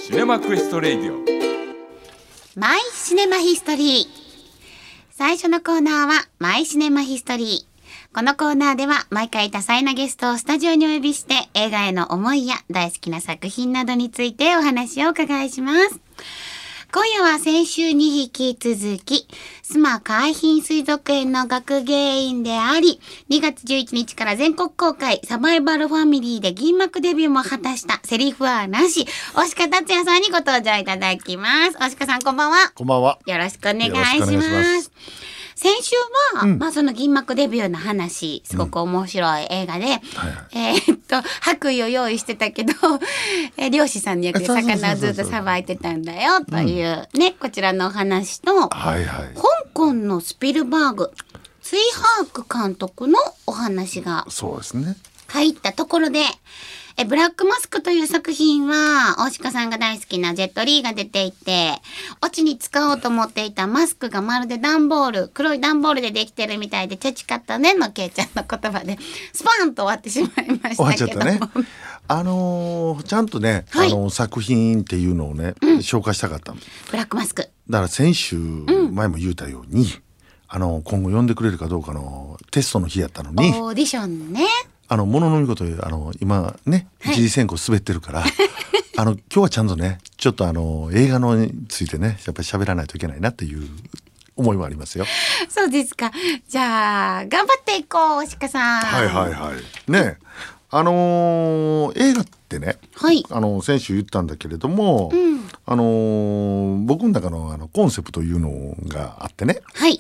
シネマクエストレイディオマイシネマヒストリー。最初のコーナーはマイシネマヒストリー。このコーナーでは毎回多彩なゲストをスタジオにお呼びして映画への思いや大好きな作品などについてお話をお伺いします。今夜は先週に引き続き須磨海浜水族園の学芸員であり、2月11日から全国公開サバイバルファミリーで銀幕デビューも果たしたセリフはなし押鹿達也さんにご登場いただきます。押鹿さんこんばんは。 こんばんは。 よろしくお願いします。 よろしくお願いします。 先週は、その銀幕デビューの話、すごく面白い映画で、白衣を用意してたけど、漁師さんの役で魚をずっとさばいてたんだよというね、こちらのお話と、香港のスピルバーグ、ツイハーク監督のお話がそうですね。 入ったところで、ブラックマスクという作品は大鹿さんが大好きなジェットリーが出ていて、オチに使おうと思っていたマスクがまるで段ボール、黒い段ボールでできてるみたいでチャチかったねのケイちゃんの言葉でスパンと終わってしまいましたけど。 終わっちゃったね。ちゃんとね、作品っていうのをね、紹介したかったの。 ブラックマスクだから先週、前も言うたように今後呼んでくれるかどうかのテストの日やったのに、 オーディションね、 ものの見事今ね一次選考滑ってるから今日はちゃんとねちょっと映画のについてねやっぱり喋らないといけないなっていう思いもありますよ。 そうですか。じゃあ頑張っていこう大鹿さん。 ね映画ってね、先週言ったんだけれども、僕の中のコンセプトいうのがあってね、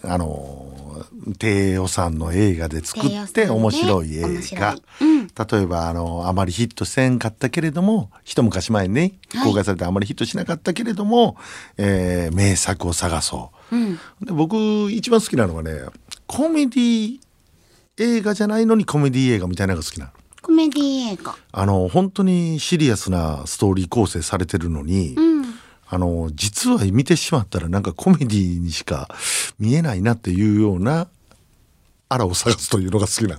低予算の映画で作って面白い映画、例えばあまりヒットせんかったけれども一昔前にね公開されてあまりヒットしなかったけれども、名作を探そう、で僕一番好きなのはねコメディ映画じゃないのにコメディ映画みたいなのが好きなの。 コメディ映画、 本当にシリアスなストーリー構成されてるのに、実は見てしまったらなんかコメディにしか見えないなっていうようなあらを探すというのが好きなの。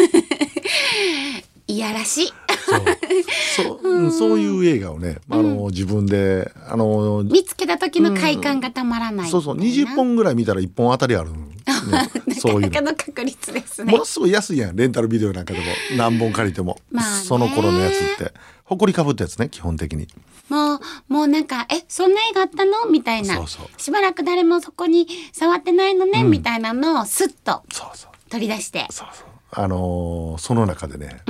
いやらしい。 そういう映画をね、自分で見つけた時の快感がたまらない、 20本ぐらい見たら1本当たりある、そういうなかなかの確率ですね。 ものすごい安いやんレンタルビデオなんかでも何本借りても、その頃のやつってほこりかぶったやつね基本的に。 もうなんかそんな映画あったのみたいな、しばらく誰もそこに触ってないのね、みたいなのをスッと取り出して、 その中でね、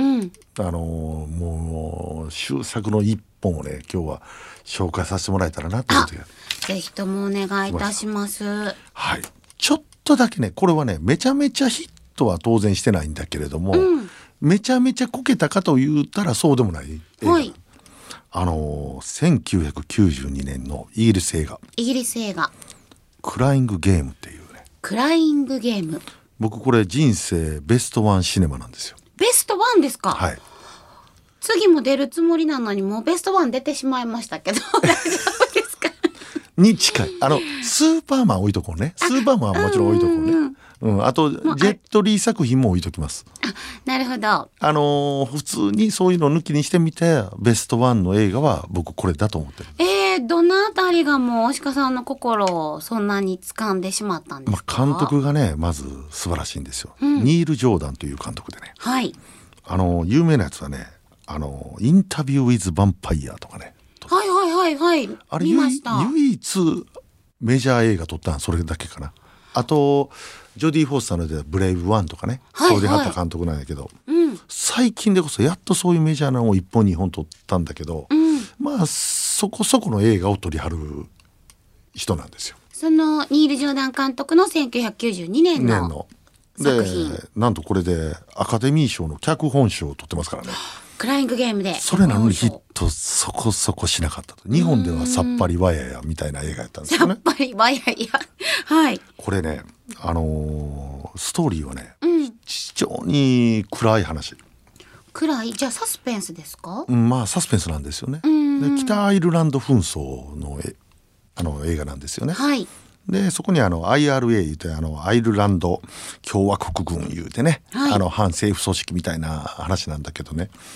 もう終作の一本をね今日は紹介させてもらえたらなと思って。 ぜひともお願いいたします。 ちょっとだけねこれはねめちゃめちゃヒットは当然してないんだけれども、めちゃめちゃこけたかと言ったらそうでもない映画、1992年のイギリス映画クライングゲームっていうね。 クライングゲーム、 僕これ人生ベストワンシネマなんですよ。 ベストワンですか。次も出るつもりなのにもうベストワン出てしまいましたけど大丈夫ですか。 に近いスーパーマン置いとこうね。スーパーマンはもちろん置いとこうね。あとジェットリー作品も置いときます。 なるほど。 普通にそういうの抜きにしてみてベストワンの映画は僕これだと思ってる。 どのあたりがもう大鹿さんの心をそんなに掴んでしまったんですか。 監督がねまず素晴らしいんですよ、ニール・ジョーダンという監督でね、有名なやつはねインタビュー・ウィズ・ヴァンパイアとかね、あれ見ました。 唯一メジャー映画撮ったんそれだけかな。あとジョディ・フォスターのでブレイブ1とかね、そうではった監督なんやけど、最近でこそやっとそういうメジャーなのを1本2本撮ったんだけど、そこそこの映画を撮りはる人なんですよ。 そのニール・ジョーダン監督の1992年の作品で、なんとこれでアカデミー賞の脚本賞を取ってますからね。 クライングゲームで。 それなのにヒットそこそこしなかったと。日本ではさっぱりわややみたいな映画やったんですよね。 さっぱりわややこれねストーリーはね、非常に暗い話。 暗い。じゃあサスペンスですか。 サスペンスなんですよね。で北アイルランド紛争の映画なんですよね。でそこにIRA 言うてアイルランド共和国軍言うてね、反政府組織みたいな話なんだけどね、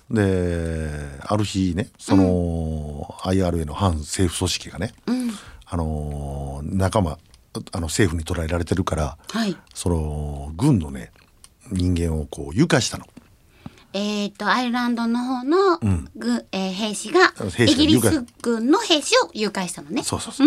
である日ねその、IRA の反政府組織がね、仲間政府に捕らえられてるから、 はい、 その軍のね人間をこう誘拐したの。 アイルランドの方の、兵士がイギリス軍の兵士を誘拐したのね。 そうそうそう。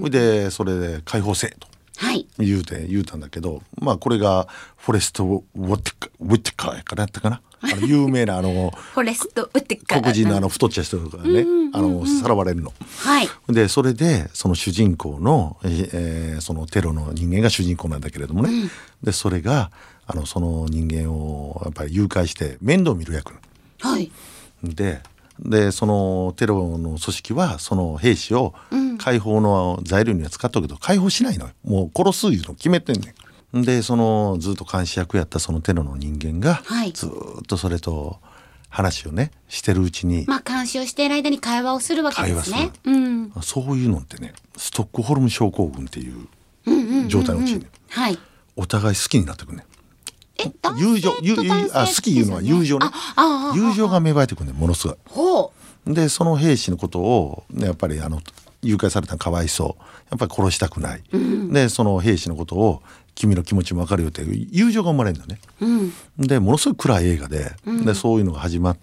でそれで解放せと言うたんだけど、まあこれがフォレスト・ウォティカーからやったかな。有名なフォレスト・ウォティカー黒人の太っちゃ人がね、さらわれるの。 はい。でそれでその主人公の、そのテロの人間が主人公なんだけれどもね、でそれがその人間をやっぱり誘拐して面倒見る役。 はい。 でそのテロの組織はその兵士を解放の材料には使っとくけど解放しないのよ。もう殺すいうの決めてんねん。でそのずっと監視役やったそのテロの人間が、ずっとそれと話をねしてるうちに、 まあ監視をしている間に会話をするわけですね。 そういうのってねストックホルム症候群っていう状態のうちに、お互い好きになってくるね。友情好きいうのは友情ね。友情が芽生えてくるねものすごい。でその兵士のことをやっぱり誘拐されたのかわいそうやっぱり殺したくない、でその兵士のことを君の気持ちも分かるよっていう友情が生まれるんだね、でものすごい暗い映画で、でそういうのが始まって、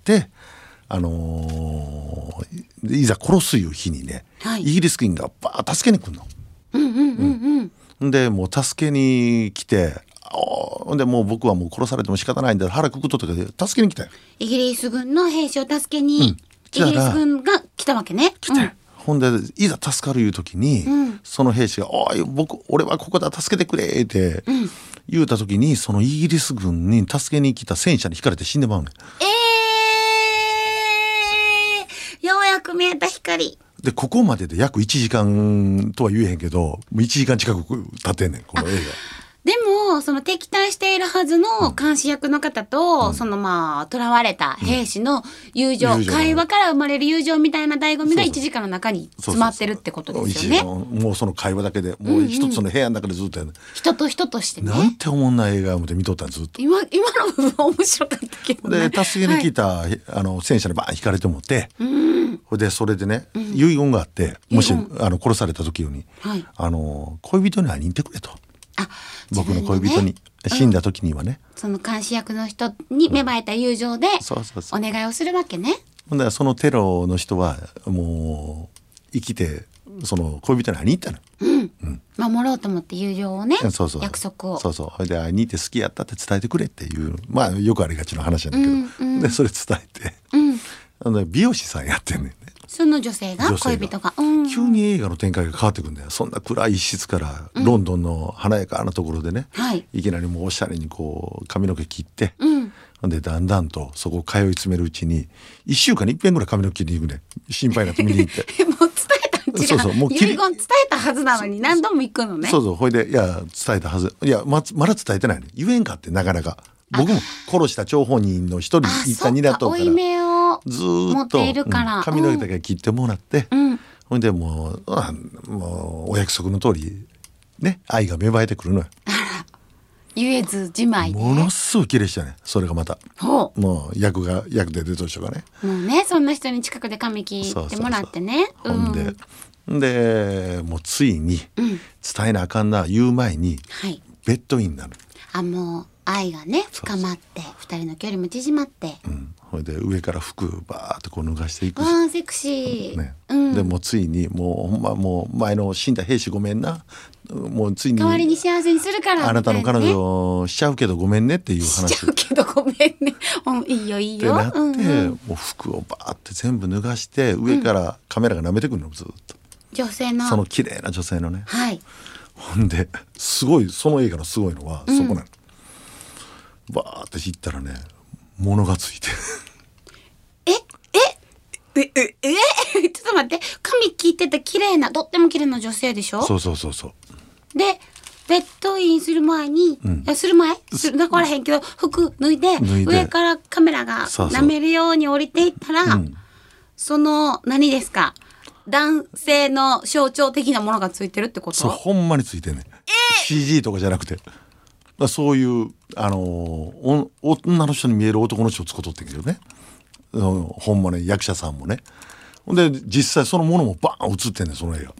いざ殺すいう日にね、イギリス軍がバーッ助けに来るの。でもう助けに来てでもう僕はもう殺されても仕方ないんで腹くくっとったけど助けに来たよ。 イギリス軍の兵士を助けに、イギリス軍が来たわけね。 ほんでいざ助かるいう時に、その兵士が「おい俺はここだ助けてくれ」って言うた時に、そのイギリス軍に助けに来た戦車にひかれて死んでまうねん。ようやく見えた光でここまでで約1時間とは言えへんけどもう1時間近く経ってんねんこの映画。 でもその敵対しているはずの監視役の方と、その囚われた兵士の友情、会話から生まれる友情みたいな醍醐味が1時間の中に詰まってるってことですよね。 もうその会話だけでもう一つの部屋の中でずっとやる、 人と人としてね。 なんておもんない映画を見とったんずっと。 今の部分面白かったけどね。 で助けに来た、戦車にバーン引かれてもって、でそれでね、遺言があって、もし殺された時に、恋人に会いに行ってくれと。僕の恋人に死んだ時にはね、 その監視役の人に芽生えた友情でお願いをするわけね。 そのテロの人はもう生きてその恋人に会いに行ったの、 守ろうと思って友情をね、約束をそれで会いに行って好きやったって伝えてくれっていう、まあよくありがちな話なんだけど、でそれ伝えて、美容師さんやってんねんね。 その女性が恋人が、 急に映画の展開が変わってくるんだよ。そんな暗い一室からロンドンの華やかなところでね、いきなりもうおしゃれにこう髪の毛切って、でだんだんとそこを通い詰めるうちに1週間に1遍ぐらい髪の毛切りに行くね。心配になって見に行ってもう伝えたん違う、もう遺言伝えたはずなのに何度も行くのね。 ほいでいや伝えたはず、いやまだ伝えてないね。言えんかってなかなか。僕も殺した張本人の一人一旦になっとうからずーっと髪の毛だけ切ってもらって、ほんでもうお約束の通りね愛が芽生えてくるのよ。 言えずじまいでものすごい綺麗したね。それがまたもう役で出とる人がね、 もうねそんな人に近くで髪切ってもらってね。 ほんでもうついに伝えなあかんな言う前にベッドインなの。 もう愛がね深まって2人の距離も縮まって、 それで上から服バーってこう脱がしていくし、セクシー、でもうついにもうほんまもう前の死んだ兵士ごめんな、もうついに代わりに幸せにするから、 あなたの彼女しちゃうけどごめんねっていう話。 しちゃうけどごめんねいいよいいよってなって、もう服をバーって全部脱がして上からカメラが舐めてくるのずっと、 女性のその綺麗な女性のね、ほんですごいその映画のすごいのはそこなの。バーって知ったらね物がついてちょっと待って、髪切ってた綺麗なとっても綺麗な女性でしょ。 そうでベッドインする前に、する前だからへんけど服脱いで上からカメラが舐めるように降りていったら、その何ですか、男性の象徴的なものがついてるってこと。 そうほんまについてんね、CG とかじゃなくて、そういう女の人に見える男の人をつことってんけどね、 ほんまね役者さんもね。で実際そのものもバーン映ってんねんその映画。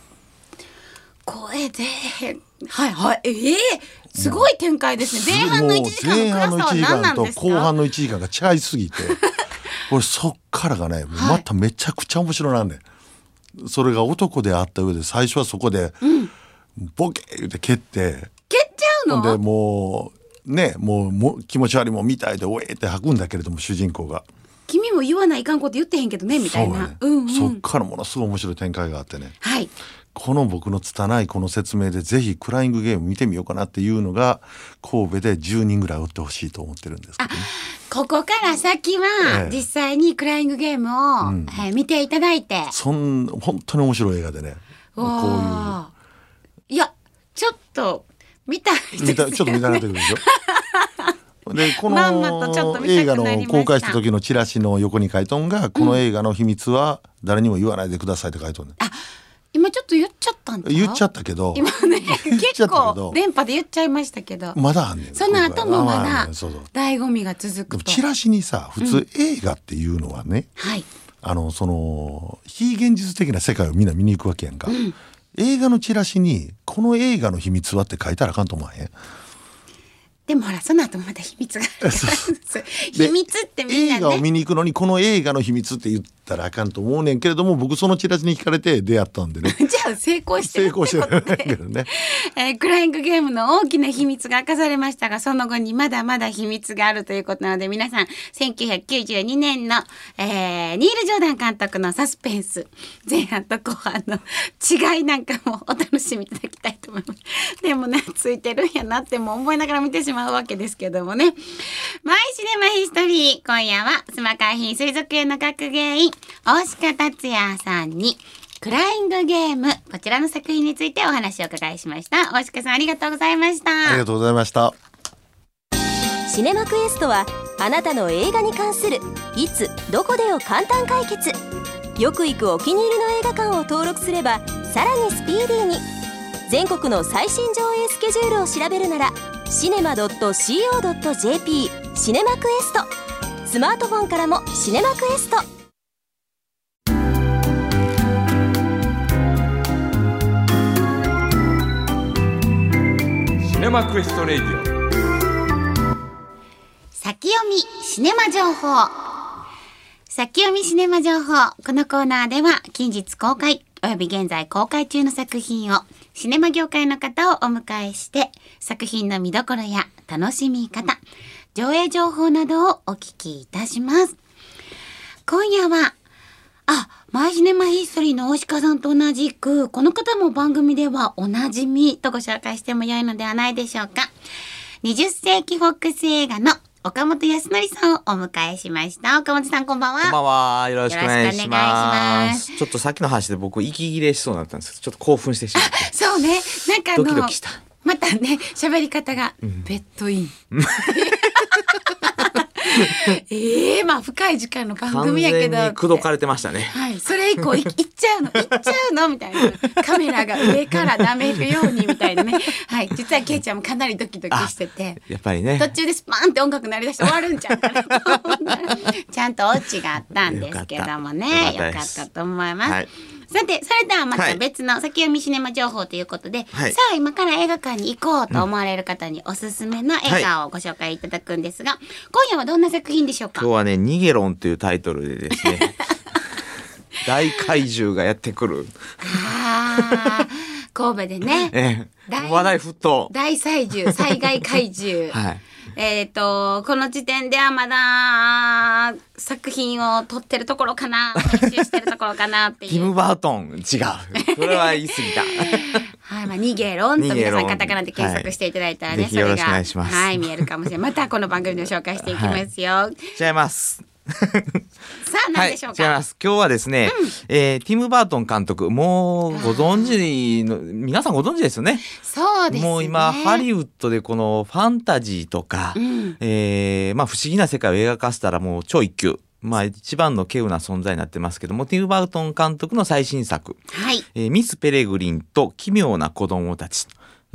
声ではいはい、すごい展開ですね。前半の1時間の暗さは何なんですか。 後半の1時間が違いすぎてこれそっからがねまためちゃくちゃ面白なんで、それが男であった上で最初はそこで、ボケーって蹴っちゃうのでもうねもう気持ち悪いもんみたいでおえって吐くんだけれども主人公が君も言わないかんこと言ってへんけどねみたいな、 そっからものすごい面白い展開があってね、 はい、 この僕の拙いこの説明でぜひクライングゲーム見てみようかなっていうのが神戸で10人ぐらい追ってほしいと思ってるんですけど、ね、 ここから先は実際にクライングゲームを、見ていただいて本当に面白い映画でねこういういやちょっと見たいですね。 ちょっと見たくなってくるでしょでこの映画の公開した時のチラシの横に書いとんが、この映画の秘密は誰にも言わないでくださいって書いとんねん。 今ちょっと言っちゃったんだ。 言っちゃったけど今ね結構電波で言っちゃいましたけどまだあんねん。 その後もまだ醍醐味が続くと。 チラシにさ普通映画っていうのはね、その非現実的な世界をみんな見に行くわけやんか、映画のチラシにこの映画の秘密はって書いたらあかんと思わへん。 でもほらその後まだ秘密がある秘密ってみんなね映画を見に行くのにこの映画の秘密って言ったらあかんと思うねんけれども、僕そのチラシに聞かれて出会ったんでねじゃあ成功してるってことで、クライングゲームの大きな秘密が明かされましたが、その後にまだまだ秘密があるということなので、皆さん1992年の、ニール・ジョーダン監督のサスペンス前半と後半の違いなんかもお楽しみいただきたいと思います。でもねついてるんやなっても思いながら見てしまうわけですけどもね。マイシネマヒストリー、今夜は須磨海浜水族園の学芸員大鹿達也さんにクライングゲーム、こちらの作品についてお話を伺いしました。大鹿さんありがとうございました。 ありがとうございました。 シネマクエストはあなたの映画に関するいつどこでを簡単解決。よく行くお気に入りの映画館を登録すればさらにスピーディーに。全国の最新上映スケジュールを調べるならcinema.co.jp シネマクエスト。スマートフォンからもシネマクエスト。 シネマクエストレディオ先読みシネマ情報。先読みシネマ情報、このコーナーでは近日公開および現在公開中の作品をシネマ業界の方をお迎えして作品の見どころや楽しみ方、上映情報などをお聞きいたします。今夜はマイシネマヒストリーの大鹿さんと同じくこの方も番組ではおなじみとご紹介しても良いのではないでしょうか。20世紀フォックス映画の岡本康則さんをお迎えしました。岡本さんこんばんは。 こんばんは。よろしくお願いします。ちょっとさっきの話で僕息切れしそうになったんですけど、ちょっと興奮してしまって。 そうね。なんかドキドキした。 またね喋り方が、ベッドイン。まあ深い時間の番組やけど完全に口説かれてましたね。 はい、それ以降行っちゃうのみたいな、カメラが上から舐めるようにみたいなね。はい、実はケイちゃんもかなりドキドキしてて、 やっぱりね途中でスパーンって音楽鳴り出して終わるんちゃうかなと思ったらちゃんとオチがあったんですけどもね、よかったと思います。はい、さてそれではまた別の先読みシネマ情報ということで、さあ今から映画館に行こうと思われる方におすすめの映画をご紹介いただくんですが、今夜はどんな作品でしょうか。 今日はねニゲロンというタイトルでですね大怪獣がやってくる。 神戸でね、 話題沸騰、 大災害怪獣この時点ではまだ作品を撮ってるところかな、編集してるところかなっていう。 ティム・バートン違うこれは言い過ぎたはい、ニゲロンと皆さんカタカナで検索していただいたらね、それが見えるかもしれない。またこの番組で紹介していきますよ。 違いますさあ何でしょうか。 違います。今日はですね、ティム・バートン監督、もうご存知の皆さんご存知ですよね。 そうですね。 もう今ハリウッドでこのファンタジーとか、不思議な世界を映画化したらもう超一級、一番の稀有な存在になってますけども、ティム・バートン監督の最新作、ミス・ペレグリンと奇妙な子供たち、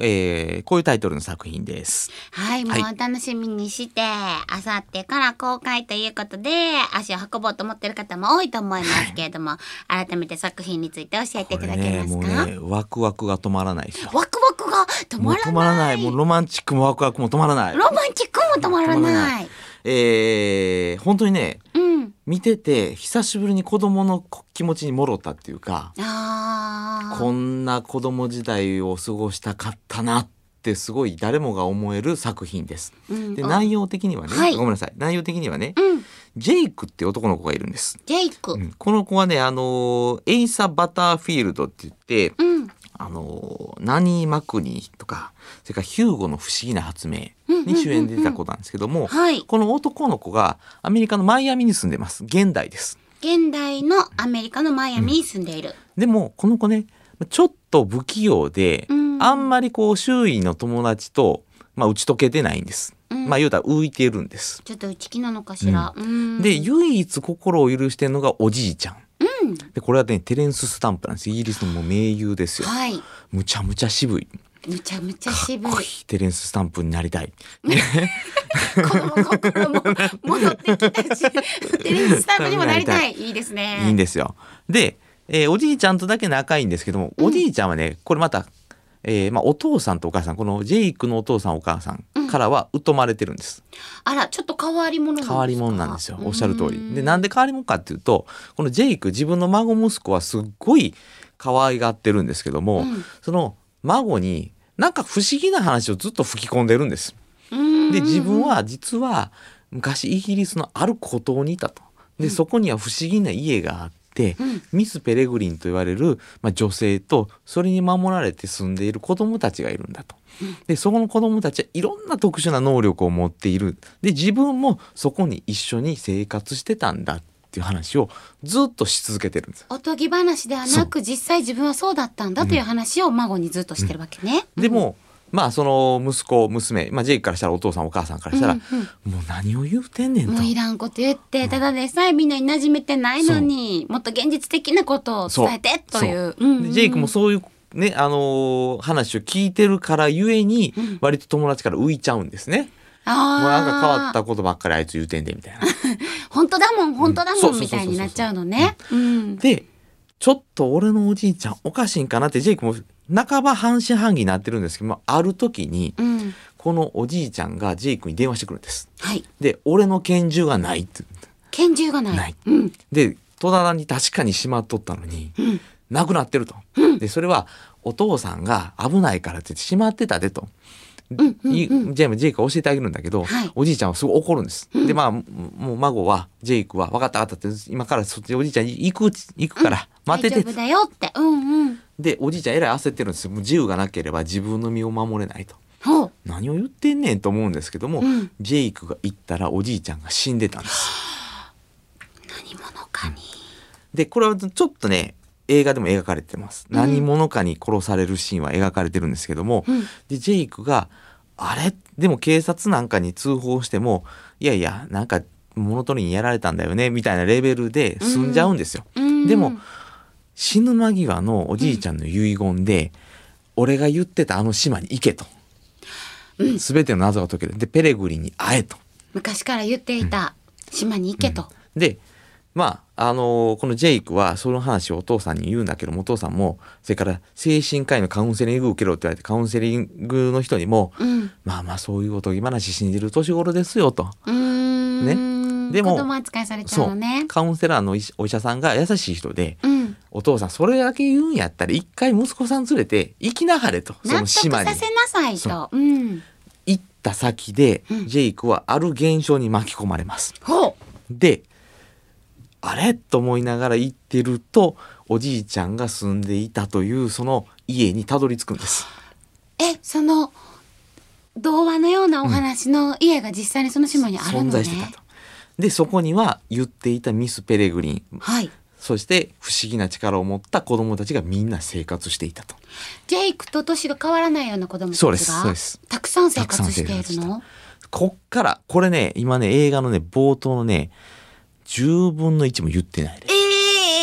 こういうタイトルの作品です。 はい、もう楽しみにして、あさってから公開ということで足を運ぼうと思ってる方も多いと思いますけれども、改めて作品について教えていただけますか？ もうね、ワクワクが止まらないですよ。 ワクワクが止まらない。 止まらない。もうロマンチックもワクワクも止まらない。 ロマンチックも止まらない。 本当にね、見てて久しぶりに子供の気持ちに戻ったっていうか、こんな子供時代を過ごしたかったなってすごい誰もが思える作品です。で、内容的にはね、ごめんなさい、内容的にはね、ジェイクって男の子がいるんです。 ジェイク、 この子はね、エイサ・バターフィールドって言って、ナニー・マクニーとか、それからヒューゴの不思議な発明に主演で出た子なんですけども、この男の子がアメリカのマイアミに住んでます。現代です。 現代のアメリカのマイアミに住んでいる。 でもこの子ね、ちょっと不器用で、あんまりこう周囲の友達と、打ち解けてないんです。言うたら浮いているんです。 ちょっと内気なのかしら。 で、唯一心を許してるのがおじいちゃん。で、これはね、テレンス・スタンプなんです。イギリスのもう名優ですよ。むちゃむちゃ渋い。 むちゃむちゃ渋い。 テレンス・スタンプになりたい。 子供心も戻ってきたし、テレンス・スタンプにもなりたい。いいですね。 いいんですよ。で、おじいちゃんとだけ仲いいんですけども、おじいちゃんはね、これまた、お父さんとお母さん、このジェイクのお父さんお母さんからは疎まれてるんです。 あら、ちょっと変わり者なんですか？ 変わり者なんですよ。おっしゃる通り。で、なんで変わり者かっていうと、このジェイク、自分の孫息子はすっごい可愛がってるんですけども、その孫になんか不思議な話をずっと吹き込んでるんです。で、自分は実は昔イギリスのある孤島にいたと。で、そこには不思議な家があって、ミス・ペレグリンと言われる、女性とそれに守られて住んでいる子供たちがいるんだと。で、そこの子供たちはいろんな特殊な能力を持っている。で、自分もそこに一緒に生活してたんだっていう話をずっとし続けてるんです。 おとぎ話ではなく、実際自分はそうだったんだという話を孫にずっとしてるわけね。 でもその息子娘、ジェイクからしたらお父さんお母さんからしたら、もう何を言うてんねんと、 もういらんこと言って、ただでさえみんなに馴染めてないのに、もっと現実的なことを伝えてという。 でジェイクもそういうね、話を聞いてるからゆえに、割と友達から浮いちゃうんですね。もうなんか変わったことばっかりあいつ言うてんでみたいな。 本当だもん本当だもんみたいになっちゃうのね。 で、ちょっと俺のおじいちゃんおかしいんかなってジェイクも半ば半信半疑になってるんですけども、ある時に、このおじいちゃんがジェイクに電話してくるんです。で、俺の拳銃がないって拳銃がない、 で、戸棚に確かにしまっとったのに、なくなってると。で、それはお父さんが危ないからってしまってたでと。ジェイクが教えてあげるんだけど、おじいちゃんはすごい怒るんです。で、もう孫はジェイクは分かった分かったって今からそっちおじいちゃん行くから待ってて、 大丈夫だよって。 で、おじいちゃんえらい焦ってるんですよ。もう自由がなければ自分の身を守れないと。何を言ってんねんと思うんですけども、ジェイクが行ったらおじいちゃんが死んでたんです。 何者かに。 で、これはちょっとね、映画でも描かれてます。何者かに殺されるシーンは描かれてるんですけども、でジェイクがあれでも警察なんかに通報しても、いやいやなんか物取りにやられたんだよねみたいなレベルで済んじゃうんですよ。でも死ぬ間際のおじいちゃんの遺言で、俺が言ってたあの島に行けと、全ての謎が解ける。で、ペレグリンに会えと、 昔から言っていた島に行けと。 で、このジェイクはその話をお父さんに言うんだけども、お父さんもそれから精神科医のカウンセリング受けろって言われて、カウンセリングの人にも、そういうおとぎ話信じる年頃ですよと。でも子供扱いされちゃうのね。 カウンセラーのお医者さんが優しい人で、お父さんそれだけ言うんやったら一回息子さん連れて行きなはれと、その島に納得させなさいと。 行った先で、ジェイクはある現象に巻き込まれます。で、あれと思いながら行ってると、おじいちゃんが住んでいたというその家にたどり着くんです。 その童話のようなお話の家が実際にその島にあるのね。 存在してたと。で、そこには言っていたミス・ペレグリン、そして不思議な力を持った子供たちがみんな生活していたと。 ジェイクと年が変わらないような子供たちがそうですたくさん生活しているの。 こっからこれね、今ね映画のね冒頭のね10分の1も言ってないで、こ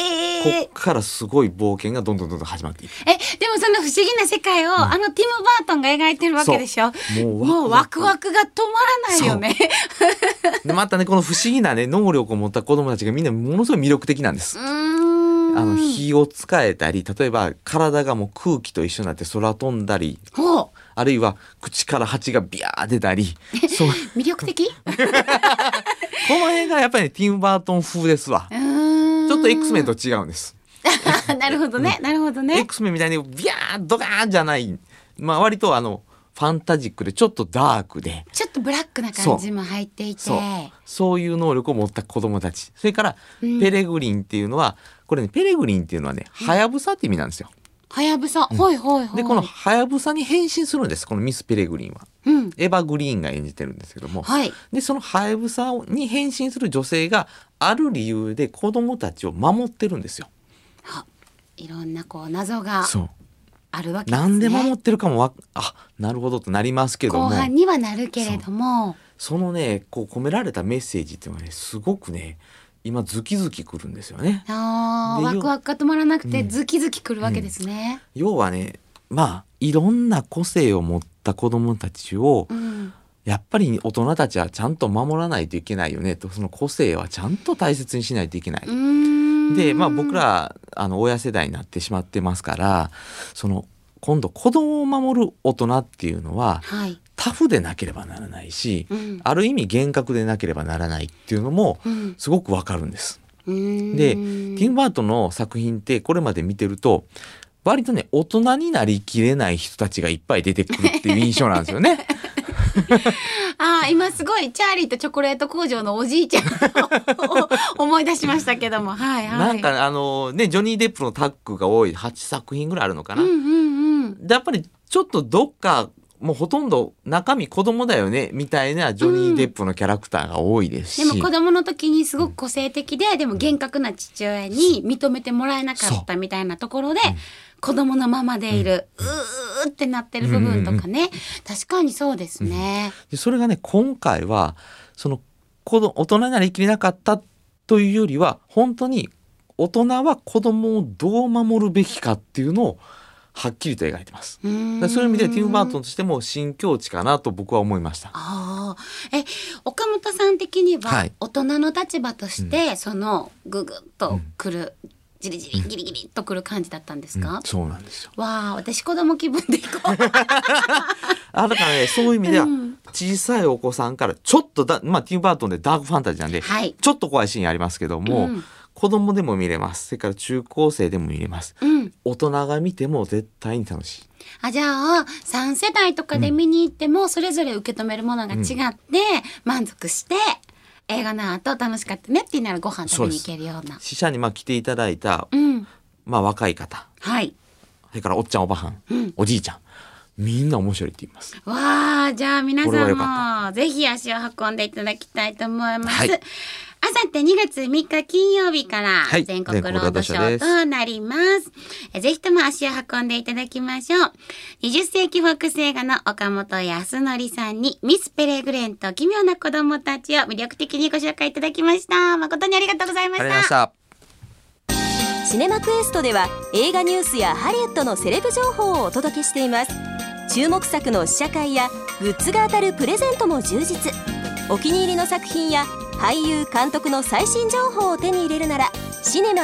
こっからすごい冒険がどんどん始まっていく。 でもその不思議な世界を、ティム・バートンが描いてるわけでしょ。もうワクワクが止まらないよね。 でまたねこの不思議なね能力を持った子供たちがみんなものすごい魅力的なんです。火を使えたり、例えば体がもう空気と一緒になって空飛んだり、あるいは口から蜂がビャー出たりそう魅力的この辺がやっぱり、ね、ティム・バートン風ですわ。ちょっと X メンと違うんです。 なるほどね、なるほどね。 X メンみたいにビャードカーンじゃない、割とファンタジックでちょっとダークでちょっとブラックな感じも入っていて、 そういう能力を持った子供たち。それから、ペレグリンっていうのはこれね、ペレグリンっていうのはね、はやぶさって意味なんですよ。 はやぶさ、はいはいはい。 でこのはやぶさに変身するんです、このミス・ペレグリンは。エヴァ・グリーンが演じてるんですけども、でそのはやぶさに変身する女性がある理由で子供たちを守ってるんですよ。 いろんな謎があるわけですね。 なんで守ってるかもなるほどとなりますけども、 後半にはなるけれども、 そのね込められたメッセージっていうのはね、すごくね今ズキズキくるんですよね。 ワクワクが止まらなくてズキズキくるわけですね。 要はね、いろんな個性を持った子どもたちを、やっぱり大人たちはちゃんと守らないといけないよねと、その個性はちゃんと大切にしないといけない。で僕ら親世代になってしまってますから、今度子供を守る大人っていうのは、タフでなければならないし、ある意味厳格でなければならないっていうのもすごくわかるんです。でティム・バートンの作品ってこれまで見てると割とね大人になりきれない人たちがいっぱい出てくるっていう印象なんですよね。 今すごいチャーリーとチョコレート工場のおじいちゃんを思い出しましたけども、 なんかジョニー・デップのタッグが多い8作品ぐらいあるのかな。でやっぱりちょっとどっかもうほとんど中身子供だよねみたいなジョニー・デップのキャラクターが多いですし、 でも子供の時にすごく個性的で、でも厳格な父親に認めてもらえなかったみたいなところで、子供のままでいる、うーってなってる部分とかね、確かにそうですね。 でそれがね今回は大人になりきれなかったというよりは、本当に大人は子供をどう守るべきかっていうのをはっきりと描いてます。そういう意味でティム・バートンとしても新境地かなと僕は思いました。 岡本さん的には大人の立場として、ググッとくる、じりじりギリギリっとくる感じだったんですか？ そうなんですよ。 私子供気分で行こう。 だからね、そういう意味では小さいお子さんからちょっとティム・バートンでダークファンタジーなんで、ちょっと怖いシーンありますけども、子供でも見れます。それから中高生でも見れます。大人が見ても絶対に楽しい。 じゃあ3世代とかで見に行っても、それぞれ受け止めるものが違って満足して、映画の後楽しかったねっていうならご飯食べに行けるような。 試写に来ていただいた、若い方、それからおっちゃんおばはん、おじいちゃん、みんな面白いって言います。 じゃあ皆さんもぜひ足を運んでいただきたいと思います。あさって2月3日金曜日から全国ロードショーとなります。ぜひとも足を運んでいただきましょう。20世紀フォークス映画の岡本康則さんにミス・ペレグレンと奇妙な子供たちを魅力的にご紹介いただきました。誠にありがとうございました。 シネマクエストでは映画ニュースやハリウッドのセレブ情報をお届けしています。注目作の試写会やグッズが当たるプレゼントも充実。お気に入りの作品や俳優監督の最新情報を手に入れるならシネマ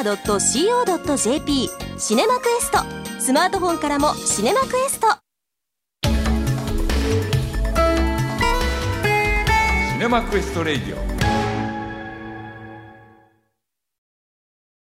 .co.jp シネマクエスト、スマートフォンからもシネマクエスト。 シネマクエストレイディオ